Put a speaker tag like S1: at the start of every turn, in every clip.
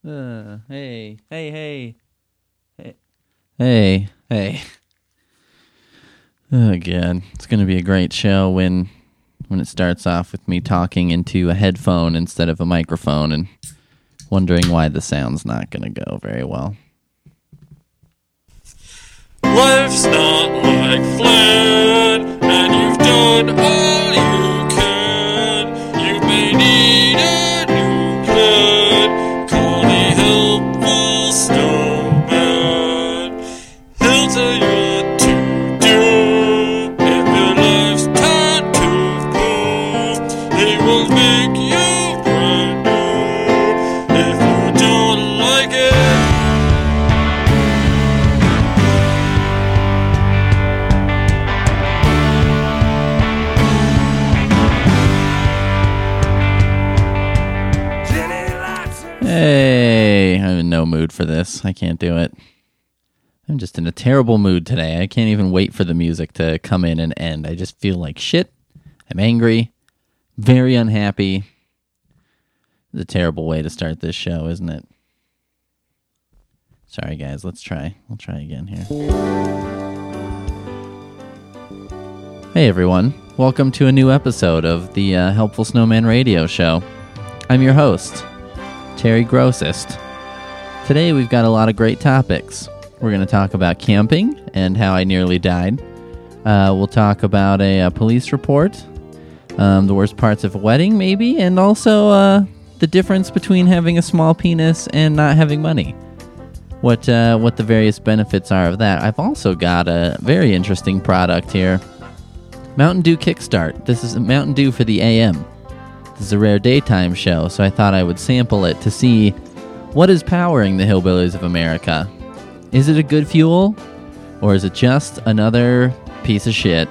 S1: Hey. Hey. Oh, God. It's going to be a great show when it starts off with me talking into a headphone instead of a microphone and wondering why the sound's not going to go very well.
S2: Life's not like Flynn, and you've done all you can. You may need a new plan. Call the helpful snowman. He'll tell you what to do. If your life's time to go, he will make you brand new. If you don't like it,
S1: Hey, I'm in no mood for this. I can't do it. I'm just in a terrible mood today. I can't even wait for the music to come in and end. I just feel like shit. I'm angry. Very unhappy. It's a terrible way to start this show, isn't it? Sorry, guys. Let's try. We'll try again here. Hey, everyone. Welcome to a new episode of the Helpful Snowman Radio Show. I'm your host, Terry Grossist. Today we've got a lot of great topics. We're going to talk about camping and how I nearly died. We'll talk about a police report, the worst parts of a wedding maybe, and also the difference between having a small penis and not having money. What the various benefits are of that. I've also got a very interesting product here. Mountain Dew Kickstart. This is Mountain Dew for the AM. This is a rare daytime show, so I thought I would sample it to see what is powering the hillbillies of America. Is it a good fuel, or is it just another piece of shit?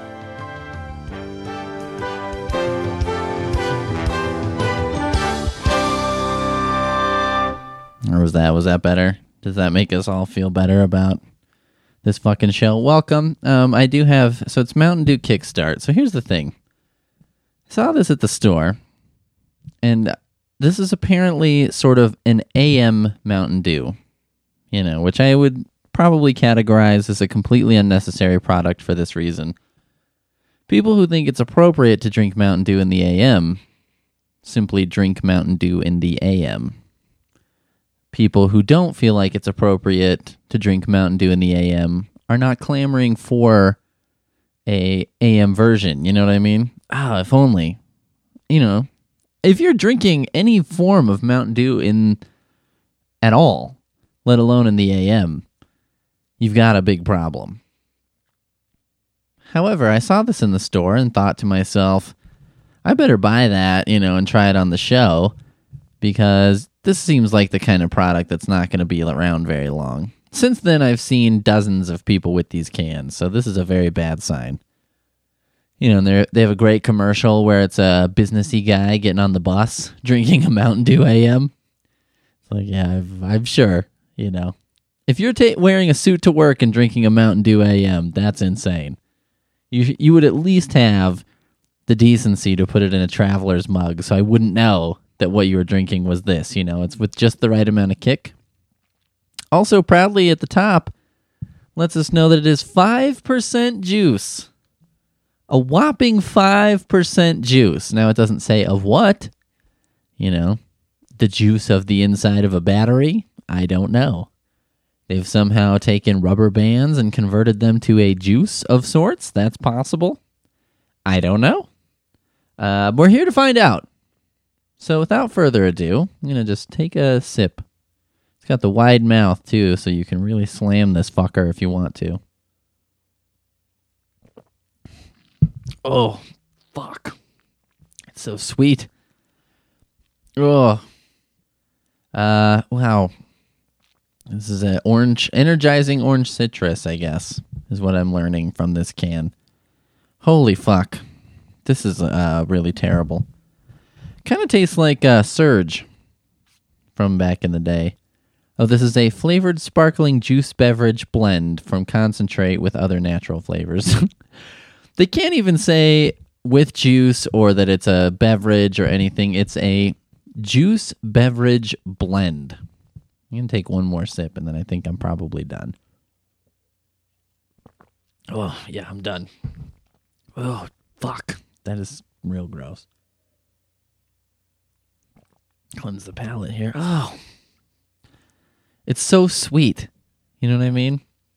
S1: Or was that better? Does that make us all feel better about this fucking show? Welcome. I do have, so it's Mountain Dew Kickstart. So here's the thing. I saw this at the store, and this is apparently sort of an AM Mountain Dew, which I would probably categorize as a completely unnecessary product for this reason. People who think it's appropriate to drink Mountain Dew in the AM simply drink Mountain Dew in the AM. People who don't feel like it's appropriate to drink Mountain Dew in the AM are not clamoring for a AM version, you know what I mean? If only. If you're drinking any form of Mountain Dew at all, let alone in the AM, you've got a big problem. However, I saw this in the store and thought to myself, I better buy that, and try it on the show, because this seems like the kind of product that's not going to be around very long. Since then, I've seen dozens of people with these cans, so this is a very bad sign. And they have a great commercial where it's a businessy guy getting on the bus drinking a Mountain Dew AM. It's like, yeah, I'm sure, If you're wearing a suit to work and drinking a Mountain Dew AM, that's insane. You would at least have the decency to put it in a traveler's mug, so I wouldn't know that what you were drinking was this, It's with just the right amount of kick. Also, proudly at the top, lets us know that it is 5% juice. A whopping 5% juice. Now, it doesn't say of what. The juice of the inside of a battery? I don't know. They've somehow taken rubber bands and converted them to a juice of sorts. That's possible. I don't know. We're here to find out. So without further ado, I'm going to just take a sip. It's got the wide mouth, too, so you can really slam this fucker if you want to. Oh, fuck. It's so sweet. Oh. Wow. This is an energizing orange citrus, I guess, is what I'm learning from this can. Holy fuck. This is really terrible. Kind of tastes like Surge from back in the day. Oh, this is a flavored sparkling juice beverage blend from concentrate with other natural flavors. They can't even say with juice or that it's a beverage or anything. It's a Juice Beverage Blend. I'm going to take one more sip, and then I think I'm probably done. Oh, yeah, I'm done. Oh, fuck. That is real gross. Cleanse the palate here. Oh. It's so sweet. You know what I mean?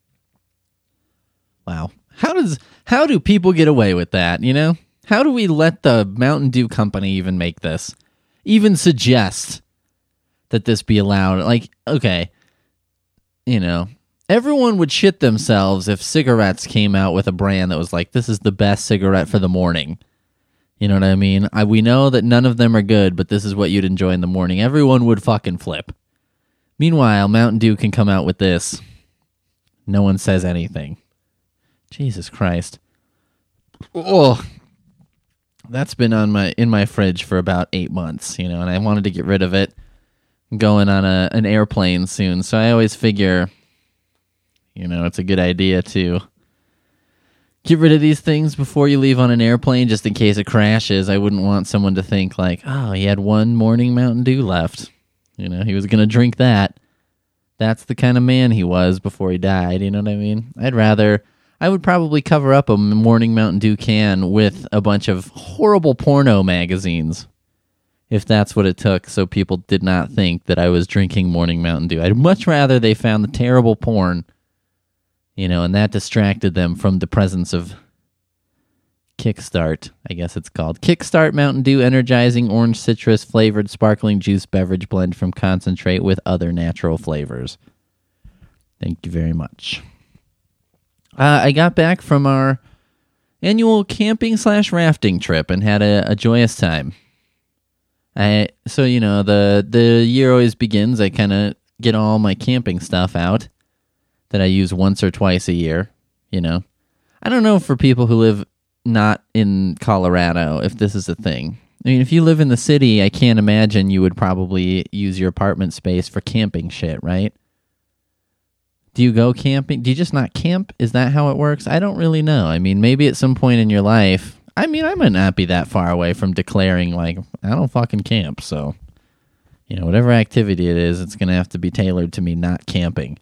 S1: Wow. How do people get away with that, you know? How do we let the Mountain Dew company even make this? Even suggest that this be allowed? Like, okay, you know, everyone would shit themselves if cigarettes came out with a brand that was like, this is the best cigarette for the morning. You know what I mean? We know that none of them are good, but this is what you'd enjoy in the morning. Everyone would fucking flip. Meanwhile, Mountain Dew can come out with this. No one says anything. Jesus Christ. Oh, that's been in my fridge for about 8 months, you know, and I wanted to get rid of it. I'm going on an airplane soon, so I always figure, you know, it's a good idea to get rid of these things before you leave on an airplane, just in case it crashes. I wouldn't want someone to think like, oh, he had one morning Mountain Dew left. You know, he was going to drink that. That's the kind of man he was before he died, you know what I mean? I would probably cover up a morning Mountain Dew can with a bunch of horrible porno magazines, if that's what it took, so people did not think that I was drinking morning Mountain Dew. I'd much rather they found the terrible porn, you know, and that distracted them from the presence of Kickstart, I guess it's called. Kickstart Mountain Dew energizing orange citrus flavored sparkling juice beverage blend from concentrate with other natural flavors. Thank you very much. I got back from our annual camping/rafting trip and had a joyous time. So, you know, the year always begins. I kind of get all my camping stuff out that I use once or twice a year, you know. I don't know for people who live not in Colorado if this is a thing. I mean, if you live in the city, I can't imagine you would probably use your apartment space for camping shit, right? Do you go camping? Do you just not camp? Is that how it works? I don't really know. I mean, maybe at some point in your life, I mean, I might not be that far away from declaring, like, I don't fucking camp. So, you know, whatever activity it is, it's going to have to be tailored to me not camping.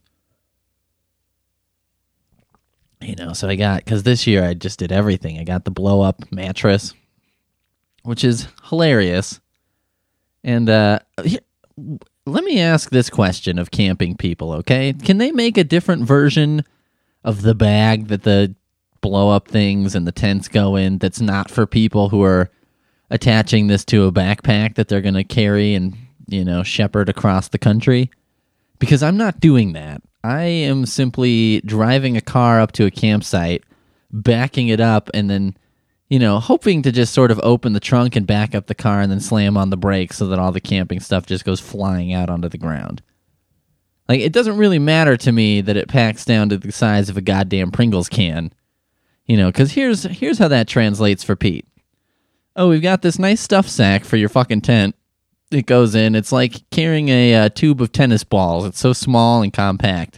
S1: You know, so because this year I just did everything. I got the blow-up mattress, which is hilarious. And let me ask this question of camping people, okay? Can they make a different version of the bag that the blow-up things and the tents go in that's not for people who are attaching this to a backpack that they're going to carry and, you know, shepherd across the country? Because I'm not doing that. I am simply driving a car up to a campsite, backing it up, and then, you know, hoping to just sort of open the trunk and back up the car and then slam on the brakes so that all the camping stuff just goes flying out onto the ground. Like, it doesn't really matter to me that it packs down to the size of a goddamn Pringles can, you know, because here's how that translates for Pete. Oh, we've got this nice stuff sack for your fucking tent. It goes in. It's like carrying a tube of tennis balls. It's so small and compact.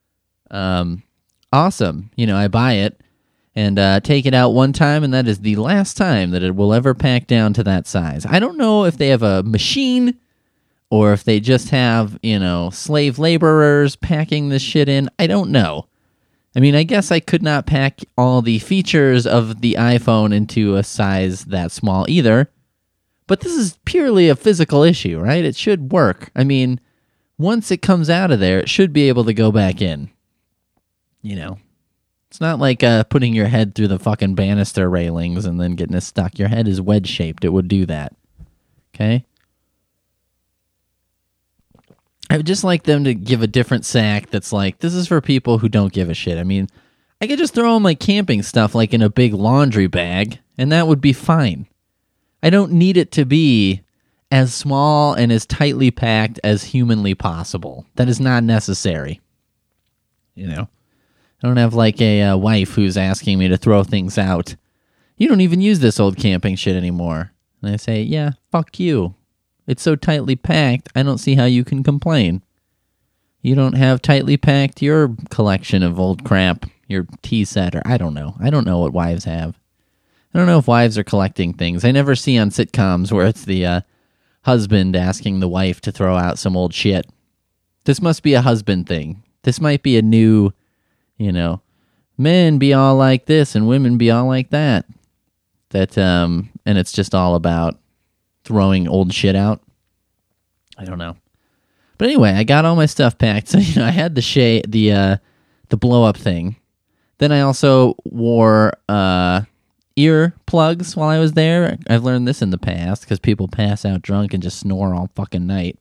S1: Awesome. You know, I buy it and take it out one time, and that is the last time that it will ever pack down to that size. I don't know if they have a machine or if they just have, you know, slave laborers packing this shit in. I don't know. I mean, I guess I could not pack all the features of the iPhone into a size that small either. But this is purely a physical issue, right? It should work. I mean, once it comes out of there, it should be able to go back in. You know, it's not like putting your head through the fucking banister railings and then getting it stuck. Your head is wedge-shaped. It would do that. Okay? I would just like them to give a different sack that's like, this is for people who don't give a shit. I mean, I could just throw all my camping stuff like in a big laundry bag, and that would be fine. I don't need it to be as small and as tightly packed as humanly possible. That is not necessary. You know? I don't have like a wife who's asking me to throw things out. You don't even use this old camping shit anymore. And I say, yeah, fuck you. It's so tightly packed, I don't see how you can complain. You don't have tightly packed your collection of old crap, your tea set, or I don't know. I don't know what wives have. I don't know if wives are collecting things. I never see on sitcoms where it's the husband asking the wife to throw out some old shit. This must be a husband thing. This might be a new, men be all like this and women be all like that. And it's just all about throwing old shit out. I don't know. But anyway, I got all my stuff packed. So, I had the blow up thing. Then I also wore ear plugs while I was there. I've learned this in the past because people pass out drunk and just snore all fucking night.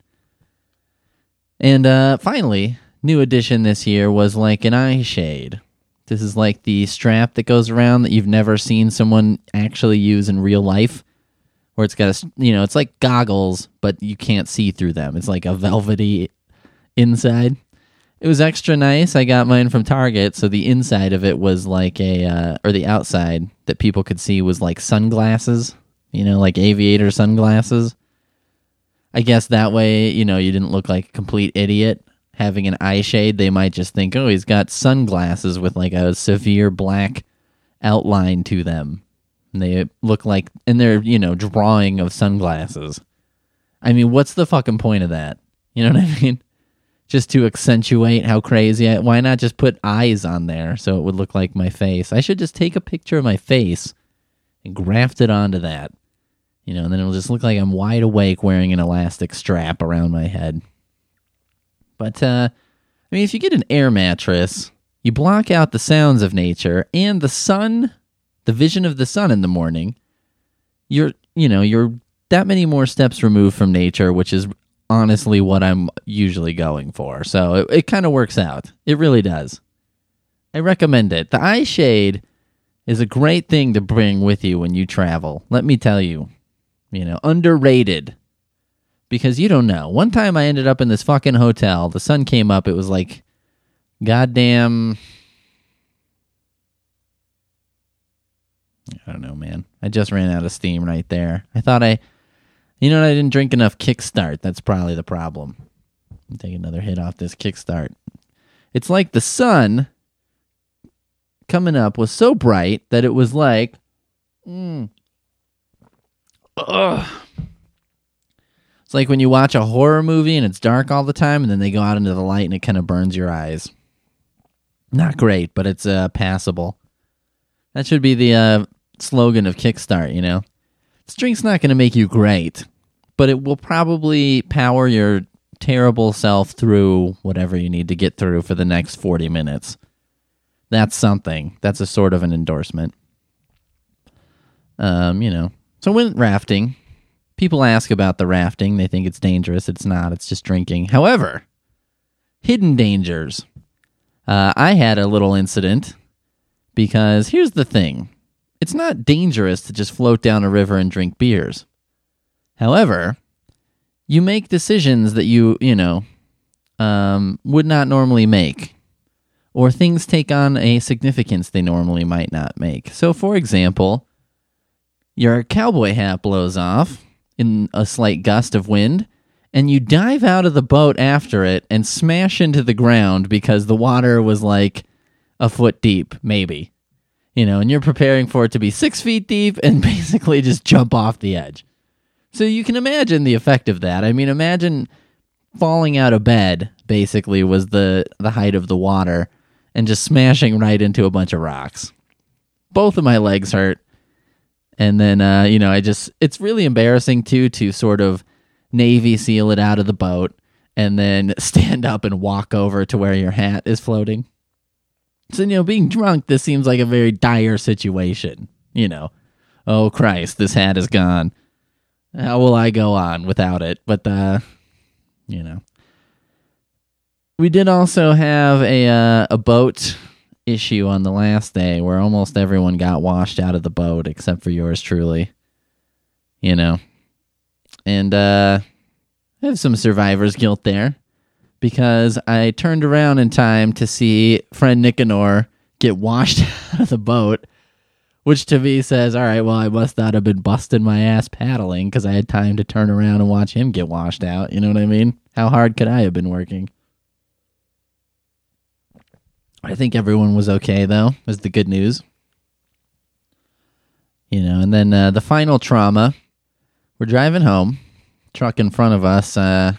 S1: And finally, new addition this year was like an eye shade. This is like the strap that goes around that you've never seen someone actually use in real life, where it's got it's like goggles, but you can't see through them. It's like a velvety inside. It was extra nice. I got mine from Target, so the inside of it was like or the outside that people could see was like sunglasses, like aviator sunglasses. I guess that way, you didn't look like a complete idiot. Having an eye shade, they might just think, oh, he's got sunglasses with like a severe black outline to them. And they look like, and they're, drawing of sunglasses. I mean, what's the fucking point of that? You know what I mean? Just to accentuate how crazy why not just put eyes on there so it would look like my face? I should just take a picture of my face and graft it onto that. And then it'll just look like I'm wide awake wearing an elastic strap around my head. But, if you get an air mattress, you block out the sounds of nature and the sun, the vision of the sun in the morning, you're that many more steps removed from nature, which is honestly what I'm usually going for. So it kind of works out. It really does. I recommend it. The eye shade is a great thing to bring with you when you travel. Let me tell you, underrated. Because you don't know. One time I ended up in this fucking hotel. The sun came up. It was like goddamn... I don't know, man. I just ran out of steam right there. I thought I didn't drink enough Kickstart. That's probably the problem. I'll take another hit off this Kickstart. It's like the sun coming up was so bright that it was like... Ugh. It's like when you watch a horror movie and it's dark all the time and then they go out into the light and it kind of burns your eyes. Not great, but it's passable. That should be the slogan of Kickstart, This drink's not going to make you great, but it will probably power your terrible self through whatever you need to get through for the next 40 minutes. That's something. That's a sort of an endorsement. So I went rafting. People ask about the rafting. They think it's dangerous. It's not. It's just drinking. However, hidden dangers. I had a little incident because here's the thing. It's not dangerous to just float down a river and drink beers. However, you make decisions that you would not normally make. Or things take on a significance they normally might not make. So, for example, your cowboy hat blows off in a slight gust of wind, and you dive out of the boat after it and smash into the ground because the water was like a foot deep, maybe. And you're preparing for it to be 6 feet deep and basically just jump off the edge. So you can imagine the effect of that. I mean, imagine falling out of bed, basically, was the height of the water, and just smashing right into a bunch of rocks. Both of my legs hurt. And then, it's really embarrassing, too, to sort of Navy SEAL it out of the boat and then stand up and walk over to where your hat is floating. So, being drunk, this seems like a very dire situation. Oh, Christ, this hat is gone. How will I go on without it? But, We did also have a boat issue on the last day where almost everyone got washed out of the boat except for yours truly. And I have some survivor's guilt there because I turned around in time to see friend Nicanor get washed out of the boat, which to me says, all right, well, I must not have been busting my ass paddling because I had time to turn around and watch him get washed out. You know what I mean? How hard could I have been working? I think everyone was okay, though, was the good news. And then the final trauma, we're driving home, truck in front of us,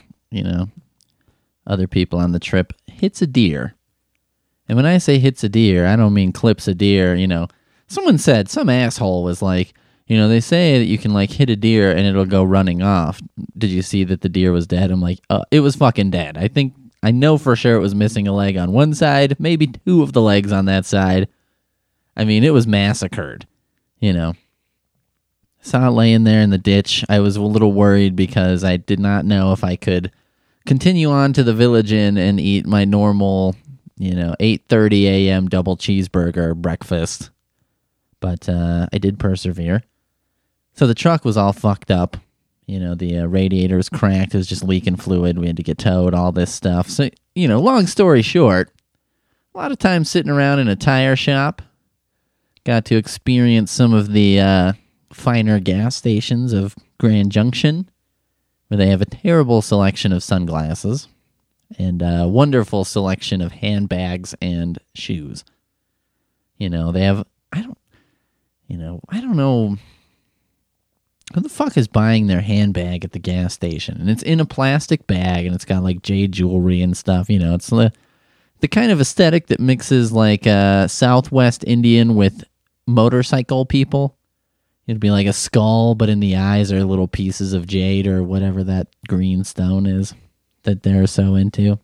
S1: other people on the trip, hits a deer. And when I say hits a deer, I don't mean clips a deer, Someone said, some asshole was like, they say that you can, hit a deer and it'll go running off. Did you see that the deer was dead? I'm like, it was fucking dead. I know for sure it was missing a leg on one side, maybe two of the legs on that side. I mean, it was massacred, Saw it laying there in the ditch. I was a little worried because I did not know if I could continue on to the Village Inn and eat my normal, 8:30 a.m. double cheeseburger breakfast. But I did persevere. So the truck was all fucked up. The radiator was cracked. It was just leaking fluid. We had to get towed, all this stuff. So, long story short, a lot of time sitting around in a tire shop. Got to experience some of the finer gas stations of Grand Junction, where they have a terrible selection of sunglasses and a wonderful selection of handbags and shoes. They have, I don't know who the fuck is buying their handbag at the gas station. And it's in a plastic bag and it's got jade jewelry and stuff. It's the kind of aesthetic that mixes Southwest Indian with motorcycle people. It'd be like a skull, but in the eyes are little pieces of jade or whatever that green stone is that they're so into.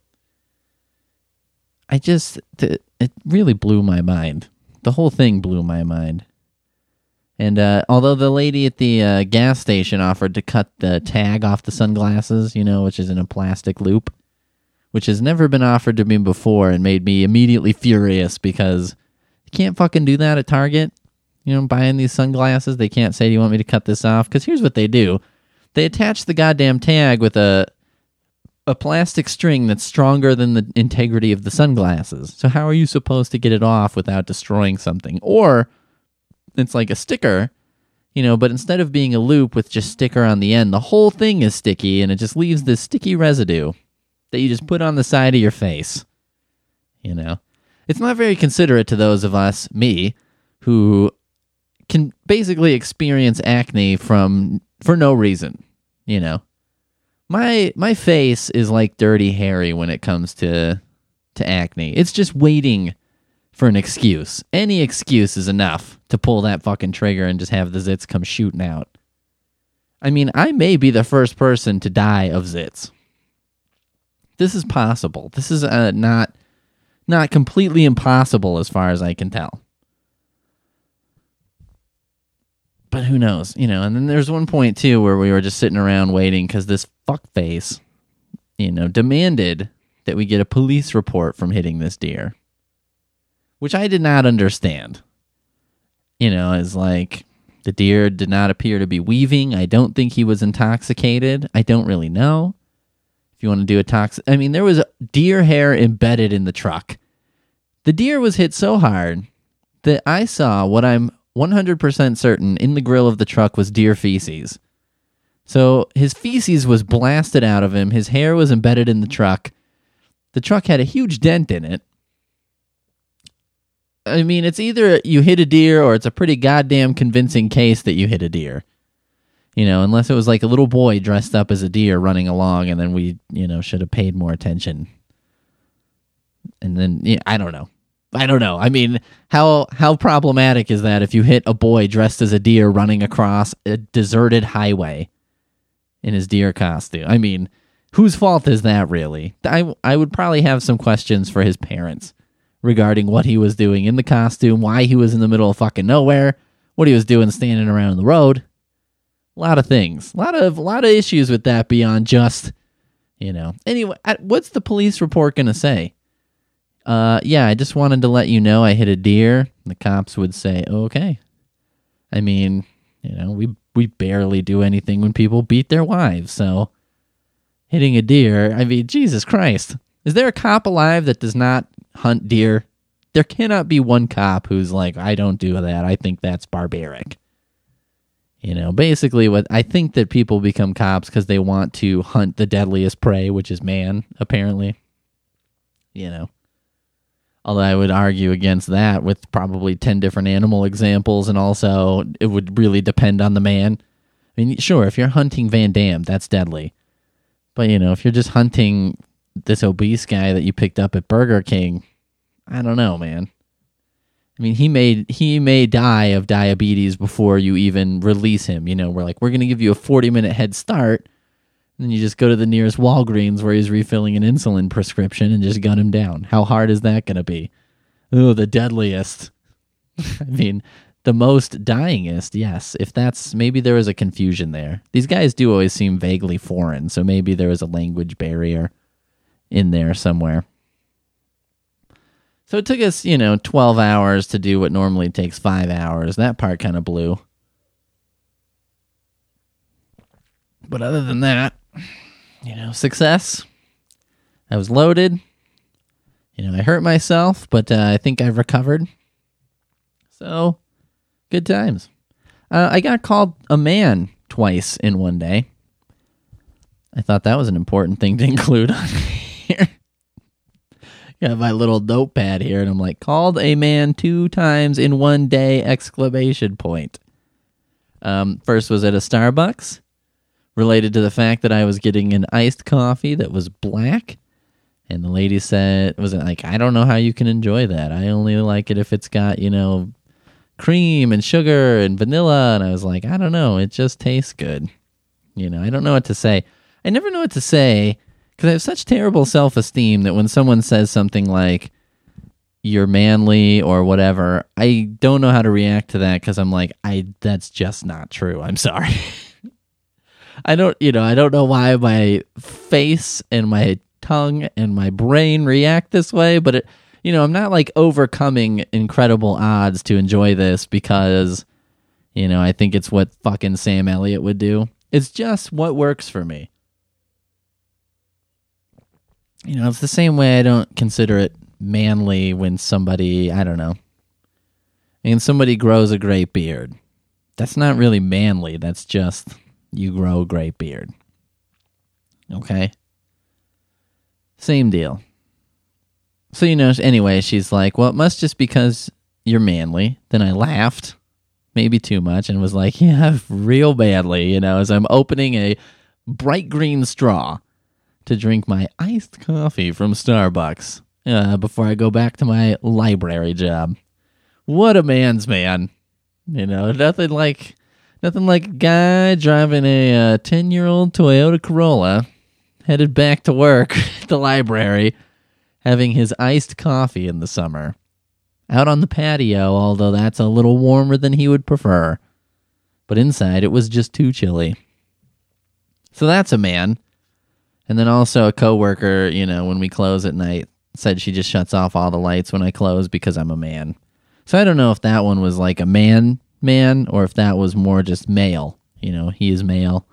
S1: It really blew my mind. The whole thing blew my mind. And although the lady at the gas station offered to cut the tag off the sunglasses, which is in a plastic loop, which has never been offered to me before and made me immediately furious because you can't fucking do that at Target. Buying these sunglasses, they can't say, do you want me to cut this off? Because here's what they do. They attach the goddamn tag with a plastic string that's stronger than the integrity of the sunglasses. So how are you supposed to get it off without destroying something? Or it's like a sticker, but instead of being a loop with just sticker on the end, the whole thing is sticky and it just leaves this sticky residue that you just put on the side of your face. It's not very considerate to those of us, me, who can basically experience acne for no reason, My face is like Dirty Harry when it comes to acne. It's just waiting for an excuse. Any excuse is enough to pull that fucking trigger and just have the zits come shooting out. I mean, I may be the first person to die of zits. This is possible. This is not completely impossible as far as I can tell. But who knows, and then there's one point, too, where we were just sitting around waiting because this fuckface, demanded that we get a police report from hitting this deer, which I did not understand. Is like the deer did not appear to be weaving. I don't think he was intoxicated. I don't really know. If you want to do there was deer hair embedded in the truck. The deer was hit so hard that I saw what I'm 100% certain in the grill of the truck was deer feces. So his feces was blasted out of him. His hair was embedded in the truck. The truck had a huge dent in it. I mean, it's either you hit a deer or it's a pretty goddamn convincing case that you hit a deer. Unless it was like a little boy dressed up as a deer running along and then we, should have paid more attention. And then, I don't know. I mean, how problematic is that if you hit a boy dressed as a deer running across a deserted highway in his deer costume? I mean, whose fault is that really? I would probably have some questions for his parents regarding what he was doing in the costume, why he was in the middle of fucking nowhere, what he was doing standing around the road. A lot of things. A lot of issues with that beyond just, Anyway, what's the police report going to say? Yeah, I just wanted to let you know I hit a deer. The cops would say, okay. I mean, we barely do anything when people beat their wives, so hitting a deer, I mean, Jesus Christ. Is there a cop alive that does not hunt deer? There cannot be one cop who's like, I don't do that. I think that's barbaric. Basically what I think that people become cops because they want to hunt the deadliest prey, which is man, apparently. Although I would argue against that with probably 10 different animal examples, and also it would really depend on the man. I mean, sure, if you're hunting Van Damme, that's deadly. But, if you're just hunting this obese guy that you picked up at Burger King, I don't know, man. I mean, he may die of diabetes before you even release him. We're going to give you a 40-minute head start, and then you just go to the nearest Walgreens where he's refilling an insulin prescription and just gun him down. How hard is that going to be? Oh, the deadliest. I mean, the most dyingest, yes. If that's, maybe there was a confusion there. These guys do always seem vaguely foreign, so maybe there was a language barrier in there somewhere. So it took us, 12 hours to do what normally takes 5 hours. That part kind of blew. But other than that, success. I was loaded. I hurt myself, but I think I've recovered. So, good times. I got called a man twice in one day. I thought that was an important thing to include on here. Got my little notepad here, and I'm like, called a man 2 times in one day, ! First was at a Starbucks, related to the fact that I was getting an iced coffee that was black. And the lady said, I don't know how you can enjoy that. I only like it if it's got, cream and sugar and vanilla. And I was like, I don't know. It just tastes good. I don't know what to say. I never know what to say because I have such terrible self-esteem that when someone says something like, you're manly or whatever, I don't know how to react to that because I'm like, that's just not true. I'm sorry. I don't know why my face and my tongue and my brain react this way, but I'm not like overcoming incredible odds to enjoy this because, I think it's what fucking Sam Elliott would do. It's just what works for me. It's the same way I don't consider it manly when somebody, I don't know, somebody grows a great beard. That's not really manly. That's just you grow a great beard. Okay? Same deal. So, anyway, she's like, well, it must just because you're manly. Then I laughed, maybe too much, and was like, yeah, real badly, as I'm opening a bright green straw to drink my iced coffee from Starbucks before I go back to my library job. What a man's man. Nothing like a guy driving a 10-year-old Toyota Corolla headed back to work at the library, having his iced coffee in the summer. Out on the patio, although that's a little warmer than he would prefer. But inside, it was just too chilly. So that's a man. And then also a coworker, when we close at night, said she just shuts off all the lights when I close because I'm a man. So I don't know if that one was like a man, or if that was more just male. He is male.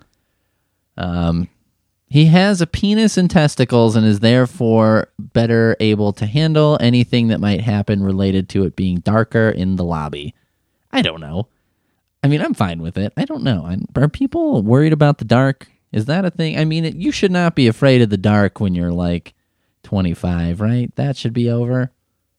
S1: He has a penis and testicles and is therefore better able to handle anything that might happen related to it being darker in the lobby. I don't know. I mean, I'm fine with it. I don't know. Are people worried about the dark? Is that a thing? I mean, you should not be afraid of the dark when you're like 25, right? That should be over.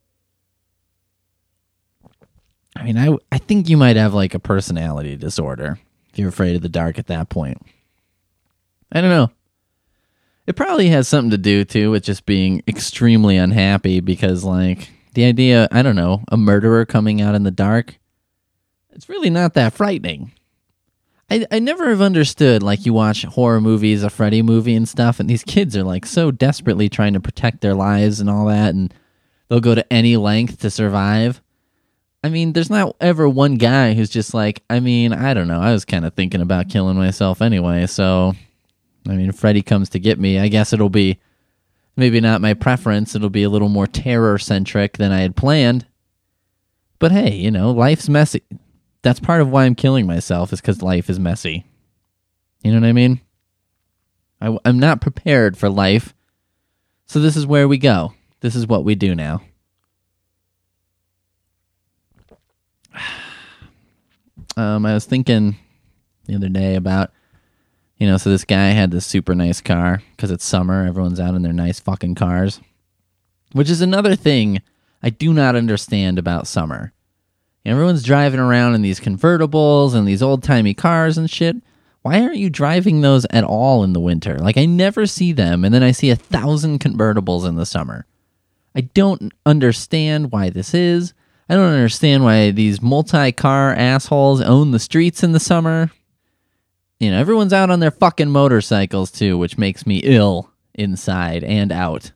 S1: I mean, I think you might have like a personality disorder if you're afraid of the dark at that point. I don't know. It probably has something to do, too, with just being extremely unhappy because, like, the idea, I don't know, a murderer coming out in the dark, it's really not that frightening. I never have understood, like, you watch horror movies, a Freddy movie and stuff, and these kids are, like, so desperately trying to protect their lives and all that, and they'll go to any length to survive. I mean, there's not ever one guy who's just like, I mean, I don't know, I was kind of thinking about killing myself anyway, so... I mean, if Freddy comes to get me, I guess it'll be maybe not my preference. It'll be a little more terror-centric than I had planned. But hey, life's messy. That's part of why I'm killing myself is because life is messy. You know what I mean? I'm not prepared for life. So this is where we go. This is what we do now. I was thinking the other day about... so this guy had this super nice car because it's summer. Everyone's out in their nice fucking cars, which is another thing I do not understand about summer. Everyone's driving around in these convertibles and these old-timey cars and shit. Why aren't you driving those at all in the winter? Like, I never see them, and then I see 1,000 convertibles in the summer. I don't understand why this is. I don't understand why these multi-car assholes own the streets in the summer. You know, everyone's out on their fucking motorcycles, too, which makes me ill inside and out.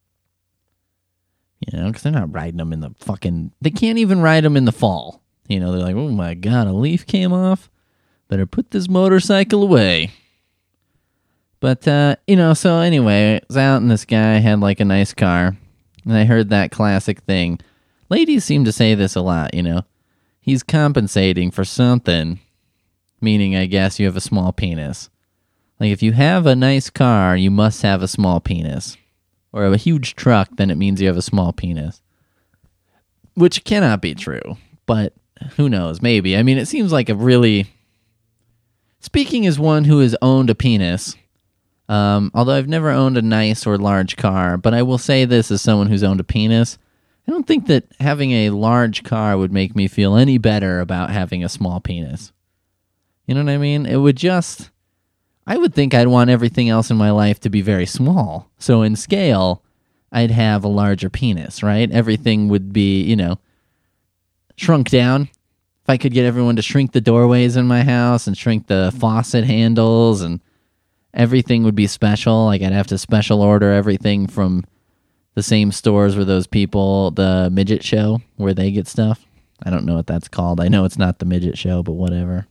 S1: You know, because they're not riding them in the fucking... They can't even ride them in the fall. You know, they're like, oh my God, a leaf came off. Better put this motorcycle away. But, so anyway, I was out and this guy had like a nice car. And I heard that classic thing. Ladies seem to say this a lot, you know. He's compensating for something. Meaning, I guess, you have a small penis. Like, if you have a nice car, you must have a small penis. Or a huge truck, then it means you have a small penis. Which cannot be true. But who knows? Maybe. I mean, it seems like a really... Speaking as one who has owned a penis, although I've never owned a nice or large car, but I will say this as someone who's owned a penis, I don't think that having a large car would make me feel any better about having a small penis. You know what I mean? It would just... I would think I'd want everything else in my life to be very small. So in scale, I'd have a larger penis, right? Everything would be, you know, shrunk down. If I could get everyone to shrink the doorways in my house and shrink the faucet handles, and everything would be special. Like, I'd have to special order everything from the same stores where those people, the midget show, where they get stuff. I don't know what that's called. I know it's not the midget show, but whatever.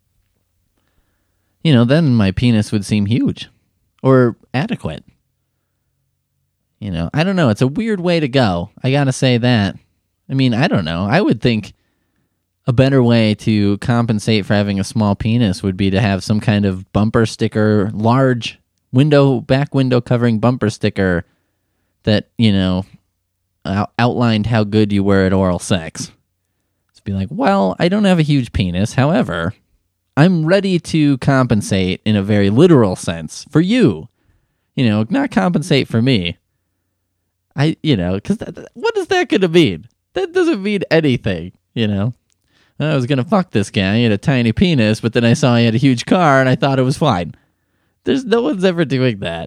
S1: You know, then my penis would seem huge or adequate. You know, I don't know. It's a weird way to go. I gotta say that. I mean, I don't know. I would think a better way to compensate for having a small penis would be to have some kind of bumper sticker, large back window covering bumper sticker that, you know, outlined how good you were at oral sex. Just be like, well, I don't have a huge penis. However, I'm ready to compensate in a very literal sense for you. You know, not compensate for me. Because what is that going to mean? That doesn't mean anything, you know? I was going to fuck this guy. He had a tiny penis, but then I saw he had a huge car, and I thought it was fine. No one's ever doing that.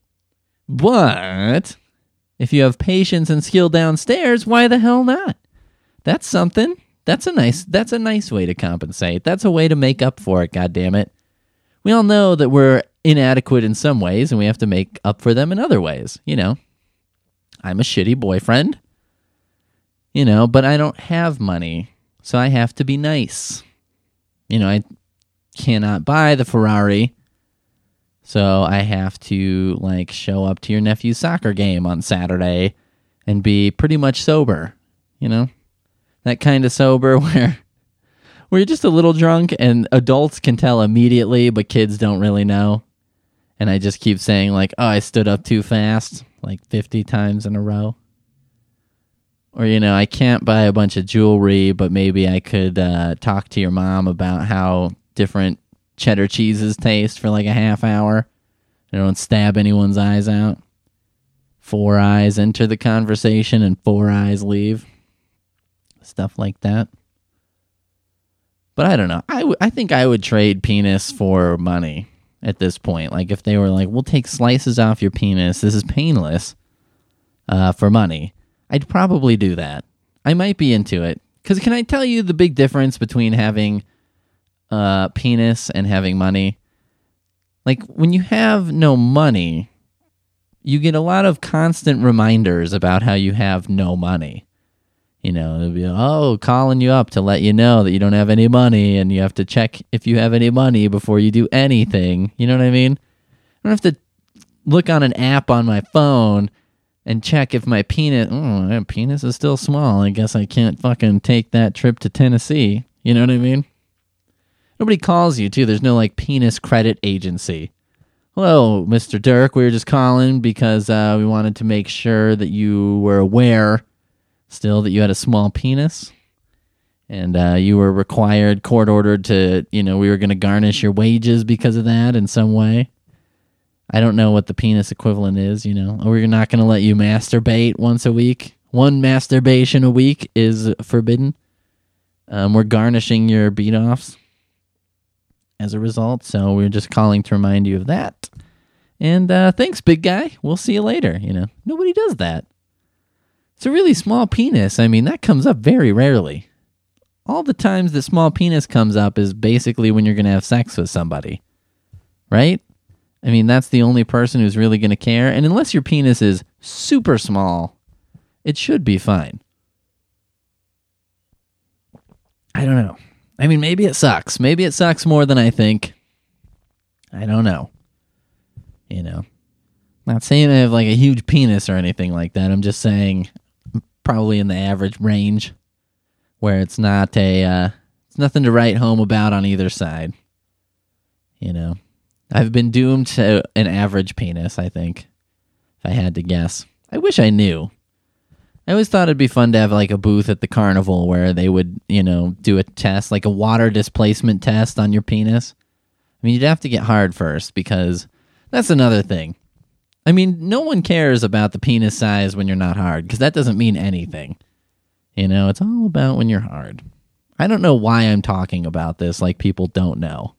S1: But if you have patience and skill downstairs, why the hell not? That's something. That's a nice way to compensate. That's a way to make up for it, goddammit. We all know that we're inadequate in some ways, and we have to make up for them in other ways, you know. I'm a shitty boyfriend, you know, but I don't have money. So I have to be nice. You know, I cannot buy the Ferrari. So I have to, like, show up to your nephew's soccer game on Saturday and be pretty much sober. You know? That kind of sober where you're just a little drunk and adults can tell immediately, but kids don't really know. And I just keep saying, like, oh, I stood up too fast, like 50 times in a row. Or, you know, I can't buy a bunch of jewelry, but maybe I could talk to your mom about how different cheddar cheeses taste for like a half hour. I don't stab anyone's eyes out. 4 eyes enter the conversation and 4 eyes leave. Stuff like that. But I don't know. I think I would trade penis for money at this point. Like, if they were like, we'll take slices off your penis, this is painless, for money, I'd probably do that. I might be into it. Because can I tell you the big difference between having a penis and having money? Like, when you have no money, you get a lot of constant reminders about how you have no money. You know, it'll be, calling you up to let you know that you don't have any money, and you have to check if you have any money before you do anything. You know what I mean? I don't have to look on an app on my phone and check if my penis is still small. I guess I can't fucking take that trip to Tennessee. You know what I mean? Nobody calls you, too. There's no, like, penis credit agency. Hello, Mr. Dirk. We were just calling because we wanted to make sure that you were aware still that you had a small penis. And you were required, court-ordered to, we were going to garnish your wages because of that in some way. I don't know what the penis equivalent is, Or we're not going to let you masturbate once a week. One masturbation a week is forbidden. We're garnishing your beat-offs. as a result. So we're just calling to remind you of that. And thanks, big guy. We'll see you later. Nobody does that. It's a really small penis. I mean, that comes up very rarely. All the times that small penis comes up is basically when you're going to have sex with somebody. Right? I mean, that's the only person who's really going to care. And unless your penis is super small, it should be fine. I don't know. I mean, maybe it sucks. Maybe it sucks more than I think. I don't know. Not saying I have like a huge penis or anything like that. I'm just saying probably in the average range where it's not it's nothing to write home about on either side. I've been doomed to an average penis, I think, if I had to guess. I wish I knew. I always thought it'd be fun to have like a booth at the carnival where they would, do a test, like a water displacement test on your penis. I mean, you'd have to get hard first because that's another thing. I mean, no one cares about the penis size when you're not hard because that doesn't mean anything. It's all about when you're hard. I don't know why I'm talking about this like people don't know,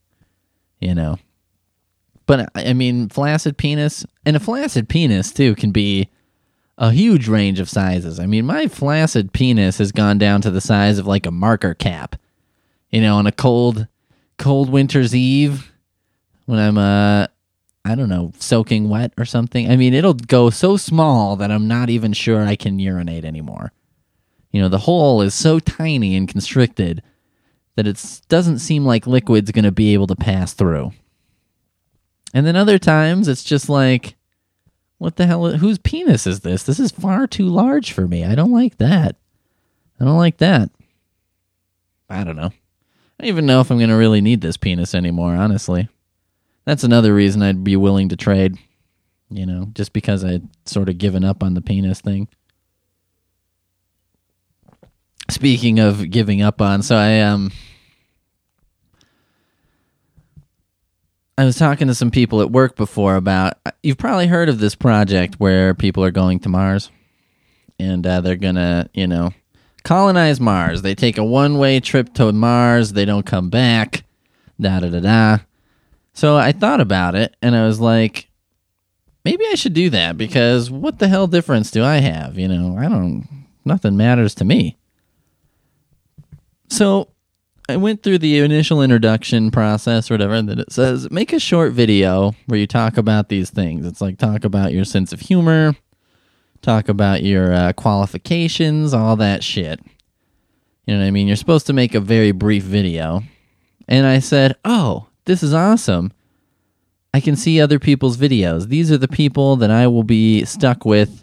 S1: But, I mean, flaccid penis, and a flaccid penis, too, can be a huge range of sizes. I mean, my flaccid penis has gone down to the size of, like, a marker cap. On a cold winter's eve when I'm, soaking wet or something. I mean, it'll go so small that I'm not even sure I can urinate anymore. The hole is so tiny and constricted that it doesn't seem like liquid's going to be able to pass through. And then other times, it's just like, what the hell? Whose penis is this? This is far too large for me. I don't like that. I don't know. I don't even know if I'm going to really need this penis anymore, honestly. That's another reason I'd be willing to trade, just because I'd sort of given up on the penis thing. Speaking of giving up on, so I was talking to some people at work before about, you've probably heard of this project where people are going to Mars and they're going to, colonize Mars. They take a one-way trip to Mars. They don't come back. Da-da-da-da. So I thought about it and I was like, maybe I should do that because what the hell difference do I have? Nothing matters to me. So I went through the initial introduction process or whatever, and then it says, make a short video where you talk about these things. It's like, talk about your sense of humor, talk about your qualifications, all that shit. You know what I mean? You're supposed to make a very brief video. And I said, oh, this is awesome. I can see other people's videos. These are the people that I will be stuck with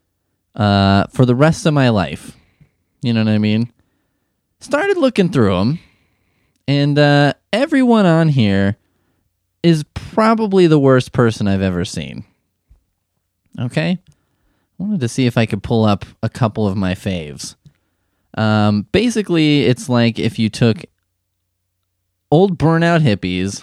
S1: for the rest of my life. You know what I mean? Started looking through them. And everyone on here is probably the worst person I've ever seen. Okay? I wanted to see if I could pull up a couple of my faves. Basically, it's like if you took old burnout hippies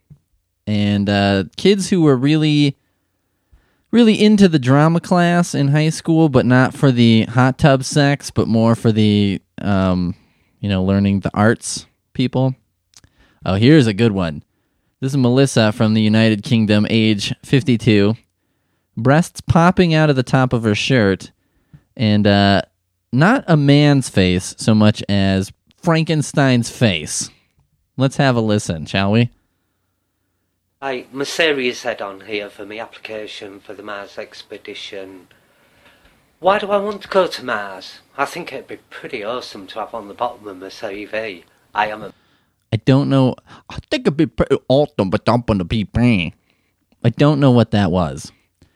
S1: and kids who were really, really into the drama class in high school, but not for the hot tub sex, but more for the, learning the arts people. Oh, here's a good one. This is Melissa from the United Kingdom, age 52. Breasts popping out of the top of her shirt, and not a man's face so much as Frankenstein's face. Let's have a listen, shall we?
S3: Hi, my serious head on here for my application for the Mars expedition. Why do I want to go to Mars? I think it'd be pretty awesome to have on the bottom of my CV.
S1: I don't know. I think it'd be pretty awesome, but I'm gonna be paying. I don't know what that was.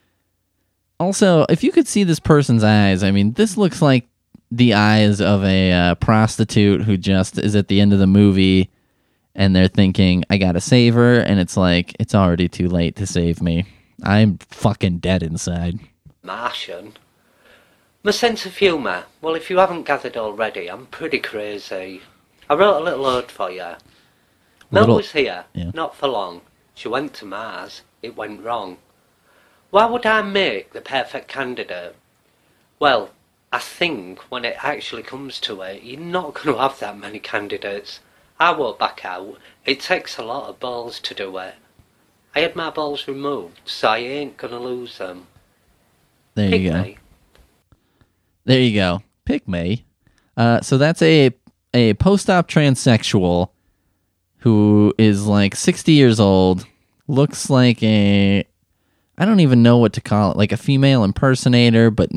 S1: Also, if you could see this person's eyes, I mean, this looks like the eyes of a prostitute who just is at the end of the movie and they're thinking, I gotta save her, and it's like, it's already too late to save me. I'm fucking dead inside.
S3: Martian? My sense of humour. Well, if you haven't gathered already, I'm pretty crazy. I wrote a little ode for you. Mel was here, not for long. She went to Mars. It went wrong. Why would I make the perfect candidate? Well, I think when it actually comes to it, you're not going to have that many candidates. I won't back out. It takes a lot of balls to do it. I had my balls removed, so I ain't gonna lose them.
S1: There
S3: Pick
S1: you go.
S3: me.
S1: There you go. Pick me. So that's a post-op transsexual who is like 60 years old, looks like I don't even know what to call it, like a female impersonator, but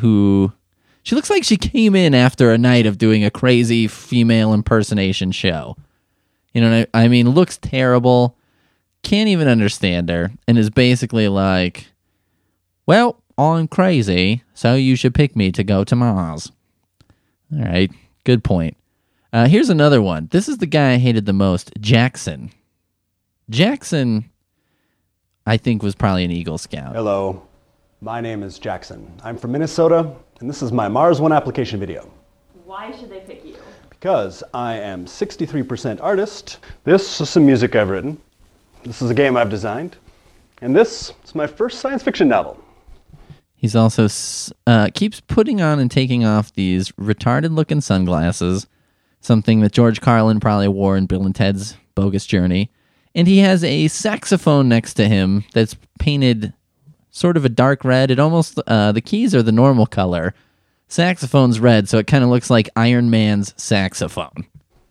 S1: she looks like she came in after a night of doing a crazy female impersonation show. You know what I mean? Looks terrible, can't even understand her, and is basically like, well, I'm crazy, so you should pick me to go to Mars. All right, good point. Here's another one. This is the guy I hated the most, Jackson. Jackson, I think, was probably an Eagle Scout.
S4: Hello, my name is Jackson. I'm from Minnesota, and this is my Mars One application video.
S5: Why should they pick you?
S4: Because I am 63% artist. This is some music I've written. This is a game I've designed. And this is my first science fiction novel.
S1: He's also keeps putting on and taking off these retarded-looking sunglasses, something that George Carlin probably wore in Bill and Ted's Bogus Journey. And he has a saxophone next to him that's painted sort of a dark red. It almost, the keys are the normal color. Saxophone's red, so it kind of looks like Iron Man's saxophone.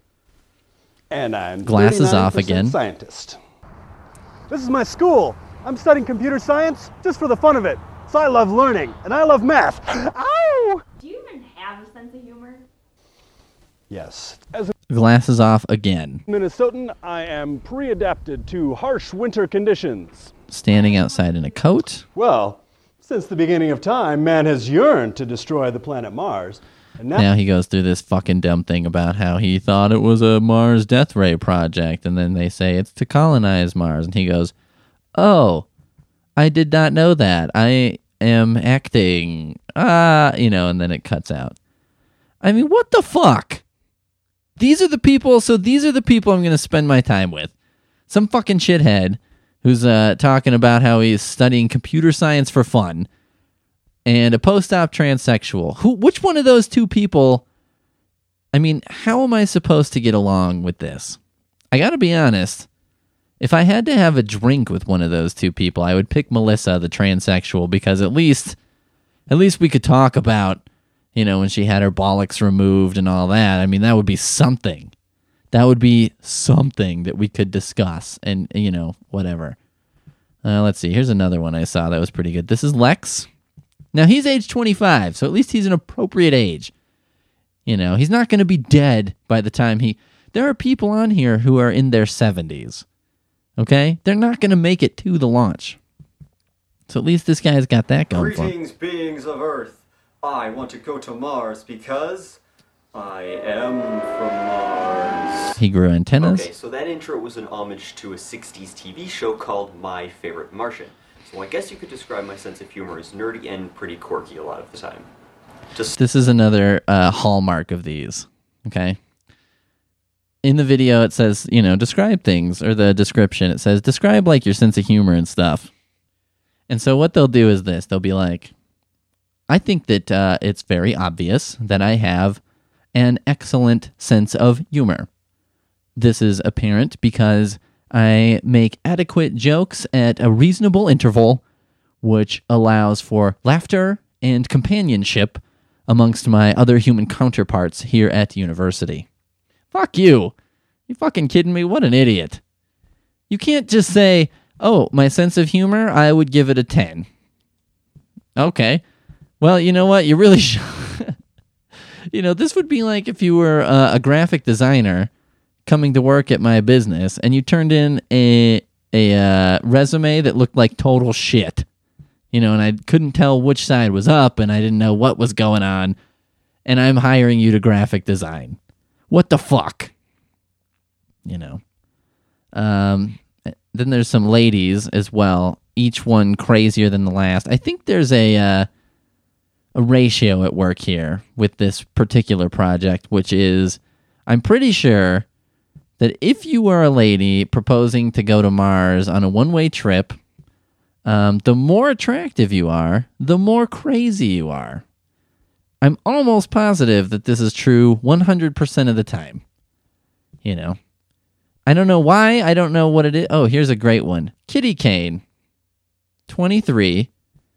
S4: And I'm
S1: Glasses off
S4: 39%
S1: again.
S4: Scientist. This is my school. I'm studying computer science just for the fun of it. So I love learning, and I love math. Ow!
S5: Do you even have a sense of humor?
S4: Yes. As a
S1: Glasses off again.
S4: Minnesotan, I am pre-adapted to harsh winter conditions.
S1: Standing outside in a coat.
S4: Well, since the beginning of time, man has yearned to destroy the planet Mars. And
S1: Now he goes through this fucking dumb thing about how he thought it was a Mars death ray project, and then they say it's to colonize Mars, and he goes, oh, I did not know that. I am acting. And then it cuts out. I mean, what the fuck? These are the people I'm going to spend my time with. Some fucking shithead who's talking about how he's studying computer science for fun, and a post-op transsexual. Which one of those two people? I mean, how am I supposed to get along with this? I got to be honest. If I had to have a drink with one of those two people, I would pick Melissa, the transsexual, because at least we could talk about, when she had her bollocks removed and all that. I mean, that would be something. That would be something that we could discuss and, whatever. Let's see. Here's another one I saw that was pretty good. This is Lex. Now, he's age 25, so at least he's an appropriate age. He's not going to be dead by the time There are people on here who are in their 70s. Okay? They're not going to make it to the launch. So at least this guy's got that going for him.
S6: Greetings, beings of Earth. I want to go to Mars because I am from Mars.
S1: He grew antennas.
S6: Okay, so that intro was an homage to a 60s TV show called My Favorite Martian. So I guess you could describe my sense of humor as nerdy and pretty quirky a lot of the time.
S1: This is another hallmark of these. Okay? In the video, it says, describe things, or the description, it says, describe, like, your sense of humor and stuff. And so what they'll do is this. They'll be like, I think that it's very obvious that I have an excellent sense of humor. This is apparent because I make adequate jokes at a reasonable interval, which allows for laughter and companionship amongst my other human counterparts here at university. Fuck you. You fucking kidding me? What an idiot. You can't just say, oh, my sense of humor, I would give it a 10. Okay. Well, you know what? You really should. This would be like if you were a graphic designer coming to work at my business and you turned in a resume that looked like total shit. And I couldn't tell which side was up and I didn't know what was going on. And I'm hiring you to graphic design. What the fuck? Then there's some ladies as well, each one crazier than the last. I think there's a ratio at work here with this particular project, which is, I'm pretty sure that if you are a lady proposing to go to Mars on a one-way trip, the more attractive you are, the more crazy you are. I'm almost positive that this is true 100% of the time. You know, I don't know why. I don't know what it is. Oh, here's a great one. Kitty Kane, 23.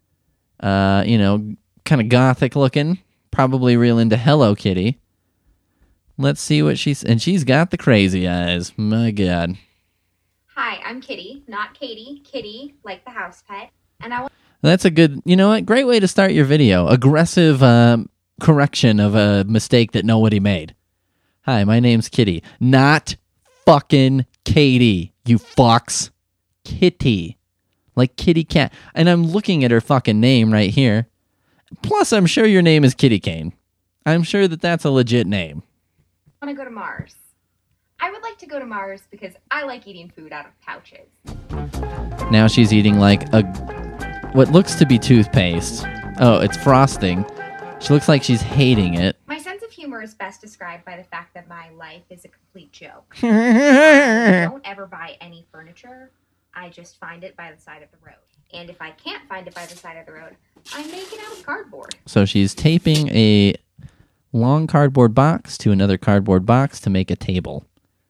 S1: You know, kind of gothic looking. Probably real into Hello Kitty. Let's see what she's got the crazy eyes. My God.
S7: Hi, I'm Kitty, not Katie. Kitty, like the house pet. And I want...
S1: That's a good, you know what? Great way to start your video. Aggressive correction of a mistake that nobody made. Hi, my name's Kitty. Not fucking Katie, you fucks. Kitty. Like kitty cat. And I'm looking at her fucking name right here. Plus, I'm sure your name is Kitty Kane. I'm sure that that's a legit name.
S7: I want to go to Mars. I would like to go to Mars because I like eating food out of pouches.
S1: Now she's eating like what looks to be toothpaste. Oh, it's frosting. She looks like she's hating it.
S7: My sense of humor is best described by the fact that my life is a complete joke. I don't ever buy any furniture. I just find it by the side of the road. And if I can't find it by the side of the road, I make it out of cardboard.
S1: So she's taping a long cardboard box to another cardboard box to make a table.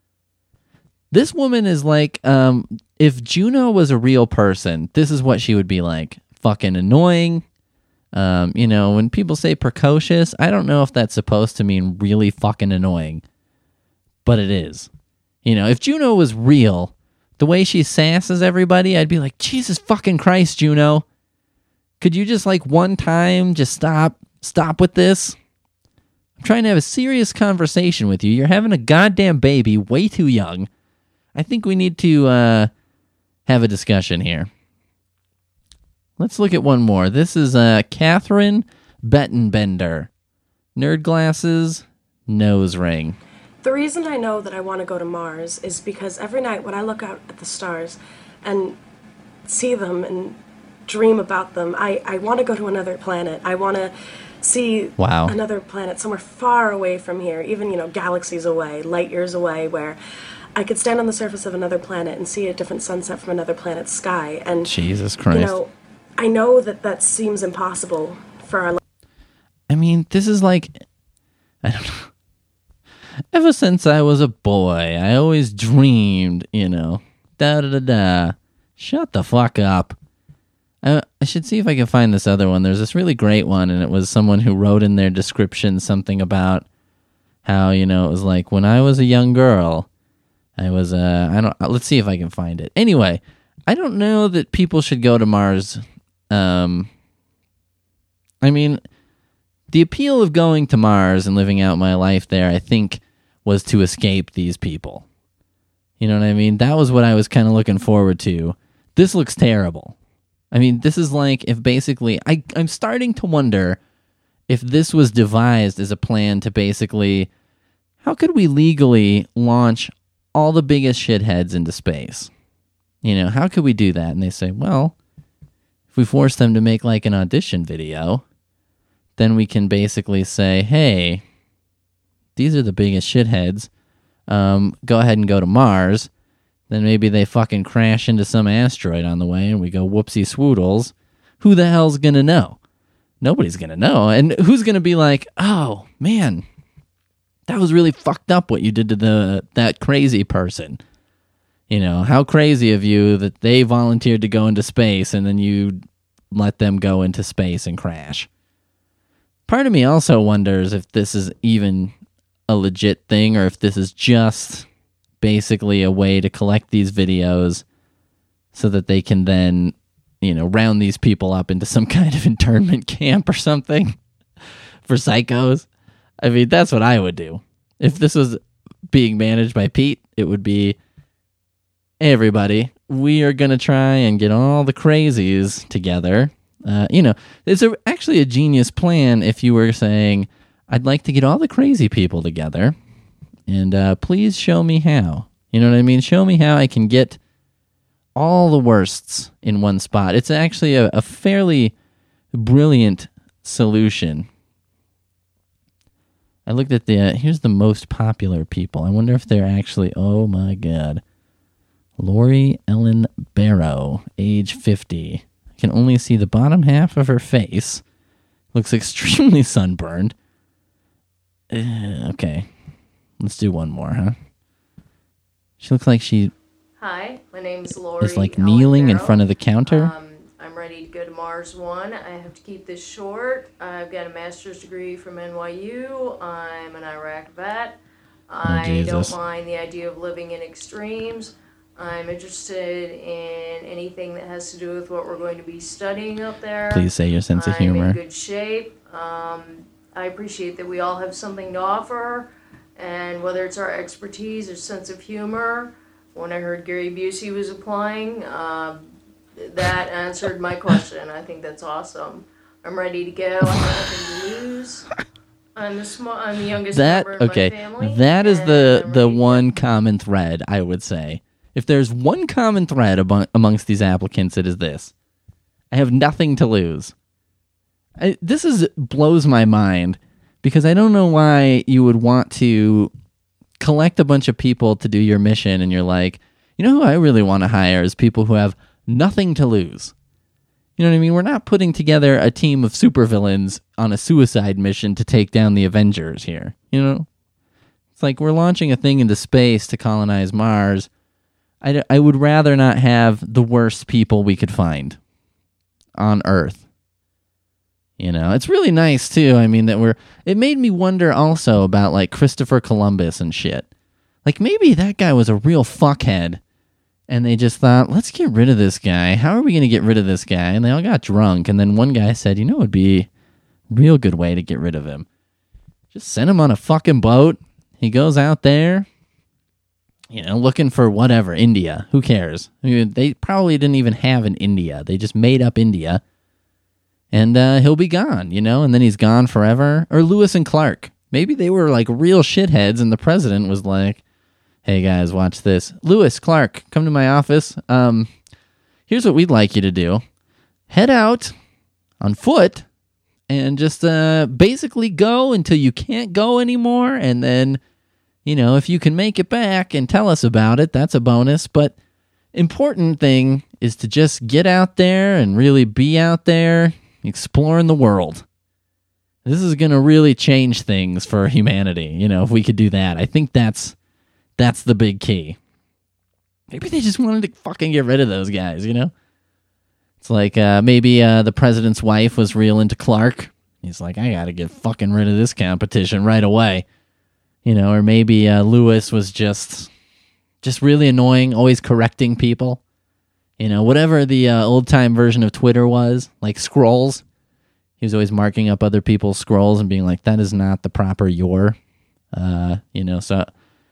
S1: This woman is like, if Juno was a real person, this is what she would be like. Fucking annoying. You know, when people say precocious, I don't know if that's supposed to mean really fucking annoying. But it is. You know, if Juno was real, the way she sasses everybody, I'd be like, Jesus fucking Christ, Juno. Could you just like one time just stop with this? I'm trying to have a serious conversation with you. You're having a goddamn baby way too young. I think we need to have a discussion here. Let's look at one more. This is Catherine Bettenbender. Nerd glasses, nose ring.
S8: The reason I know that I want to go to Mars is because every night when I look out at the stars and see them and dream about them, I want to go to another planet. I want to see another planet somewhere far away from here, even, you know, galaxies away, light years away, where I could stand on the surface of another planet and see a different sunset from another planet's sky. And
S1: Jesus Christ.
S8: You know, I know that seems impossible for our life.
S1: I mean, this is like, I don't know. Ever since I was a boy, I always dreamed, you know, da-da-da-da. Shut the fuck up. I should see if I can find this other one. There's this really great one, and it was someone who wrote in their description something about how, you know, it was like, when I was a young girl, I was, let's see if I can find it. Anyway, I don't know that people should go to Mars. I mean, the appeal of going to Mars and living out my life there, I think, was to escape these people. You know what I mean? That was what I was kind of looking forward to. This looks terrible. I mean, this is like if basically... I'm starting to wonder if this was devised as a plan to basically... How could we legally launch all the biggest shitheads into space? You know, how could we do that? And they say, well, if we force them to make like an audition video, then we can basically say, hey, these are the biggest shitheads. Go ahead and go to Mars. Then maybe they fucking crash into some asteroid on the way and we go whoopsie swoodles. Who the hell's going to know? Nobody's going to know. And who's going to be like, oh, man, that was really fucked up what you did to that crazy person. You know, how crazy of you that they volunteered to go into space and then you let them go into space and crash. Part of me also wonders if this is even a legit thing or if this is just basically a way to collect these videos so that they can then, you know, round these people up into some kind of internment camp or something for psychos. I mean, that's what I would do. If this was being managed by Pete, it would be, hey, everybody, we are going to try and get all the crazies together. You know, it's actually a genius plan if you were saying, I'd like to get all the crazy people together, and please show me how. You know what I mean? Show me how I can get all the worsts in one spot. It's actually a fairly brilliant solution. I looked at here's the most popular people. I wonder if they're actually, oh my God. Lori Ellen Barrow, age 50. I can only see the bottom half of her face. Looks extremely sunburned. Okay, let's do one more, huh? She looks like she
S9: Hi, my name's Lori.
S1: is like kneeling in front of the counter.
S9: I'm ready to go to Mars 1. I have to keep this short. I've got a master's degree from NYU. I'm an Iraq vet. I
S1: Jesus.
S9: don't mind the idea of living in extremes. I'm interested in anything that has to do with what we're going to be studying up there.
S1: Please say your sense of
S9: I'm
S1: humor.
S9: in good shape. I appreciate that we all have something to offer, and whether it's our expertise or sense of humor. When I heard Gary Busey was applying, that answered my question. I think that's awesome. I'm ready to go. I have nothing to lose. I'm the youngest member of my family.
S1: That is the one common thread, I would say. If there's one common thread amongst these applicants, it is this. I have nothing to lose. This blows my mind, because I don't know why you would want to collect a bunch of people to do your mission, and you're like, you know who I really want to hire is people who have nothing to lose. You know what I mean? We're not putting together a team of supervillains on a suicide mission to take down the Avengers here. You know? It's like we're launching a thing into space to colonize Mars. I would rather not have the worst people we could find on Earth. You know, it's really nice too. I mean, it made me wonder also about like Christopher Columbus and shit. Like maybe that guy was a real fuckhead, and they just thought, let's get rid of this guy. How are we going to get rid of this guy? And they all got drunk, and then one guy said, you know, it would be a real good way to get rid of him. Just send him on a fucking boat. He goes out there, you know, looking for whatever, India. Who cares? I mean, they probably didn't even have an India. They just made up India. And he'll be gone, you know, and then he's gone forever. Or Lewis and Clark. Maybe they were like real shitheads, and the president was like, hey guys, watch this. Lewis, Clark, come to my office. Here's what we'd like you to do. Head out on foot and just basically go until you can't go anymore. And then, you know, if you can make it back and tell us about it, that's a bonus. But important thing is to just get out there and really be out there exploring the world. This is going to really change things for humanity, you know, if we could do that. I think that's the big key. Maybe they just wanted to fucking get rid of those guys, you know? It's like maybe the president's wife was real into Clark. He's like, I got to get fucking rid of this competition right away. You know, or maybe Lewis was just really annoying, always correcting people. You know, whatever the old-time version of Twitter was, like scrolls. He was always marking up other people's scrolls and being like, that is not the proper your. You know, so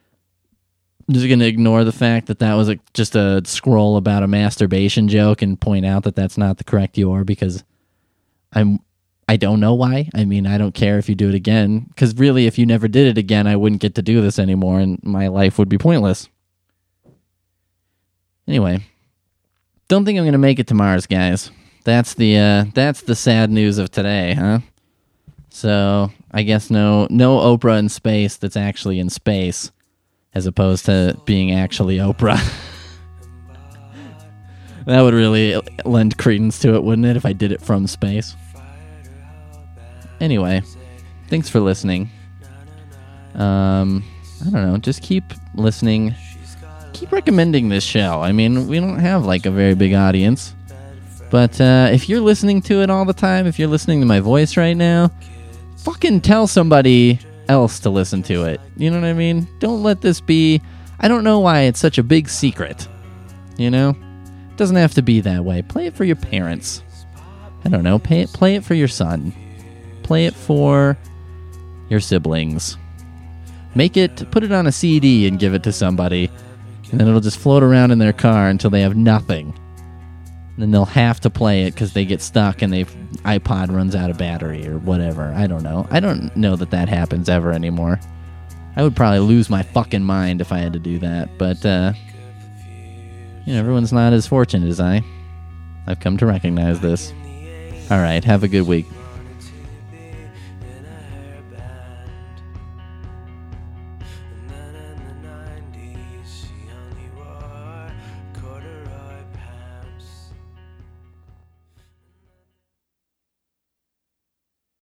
S1: I'm just going to ignore the fact that was just a scroll about a masturbation joke and point out that that's not the correct your, because I don't know why. I mean, I don't care if you do it again, because really, if you never did it again, I wouldn't get to do this anymore, and my life would be pointless. Anyway. Don't think I'm going to make it to Mars, guys. That's the sad news of today, huh? So, I guess no Oprah in space that's actually in space, as opposed to being actually Oprah. That would really lend credence to it, wouldn't it, if I did it from space? Anyway, thanks for listening. I don't know, just keep listening. Keep recommending this show. I mean, we don't have like a very big audience, but if you're listening to it all the time, if you're listening to my voice right now, fucking tell somebody else to listen to it. You know what I mean? Don't let this be... I don't know why it's such a big secret. You know? It doesn't have to be that way. Play it for your parents. I don't know. Play it for your son. Play it for your siblings. Put it on a CD and give it to somebody. And then it'll just float around in their car until they have nothing. And then they'll have to play it because they get stuck and iPod runs out of battery or whatever. I don't know. I don't know that happens ever anymore. I would probably lose my fucking mind if I had to do that. But, you know, everyone's not as fortunate as I. I've come to recognize this. All right, have a good week.